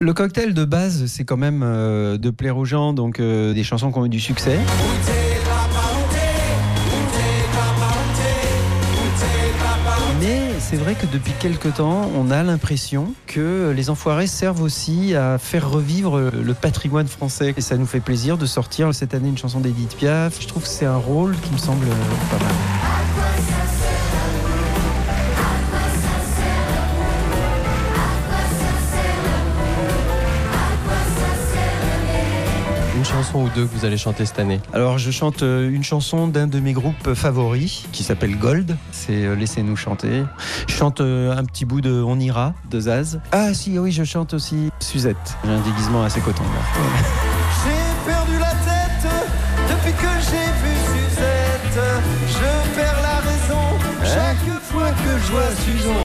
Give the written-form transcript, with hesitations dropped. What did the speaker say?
Le cocktail de base, c'est quand même de plaire aux gens, donc des chansons qui ont eu du succès. Mais c'est vrai que depuis quelque temps, on a l'impression que les Enfoirés servent aussi à faire revivre le patrimoine français. Et ça nous fait plaisir de sortir cette année une chanson d'Edith Piaf. Je trouve que c'est un rôle qui me semble pas mal. Une chanson ou deux que vous allez chanter cette année? Alors je chante une chanson d'un de mes groupes favoris qui s'appelle Gold, c'est Laissez-nous chanter. Je chante un petit bout de On ira de Zaz. Ah si, oui, je chante aussi Suzette. J'ai un déguisement assez coton là. J'ai perdu la tête depuis que j'ai vu Suzette. Je perds la raison chaque fois que je vois Suzon.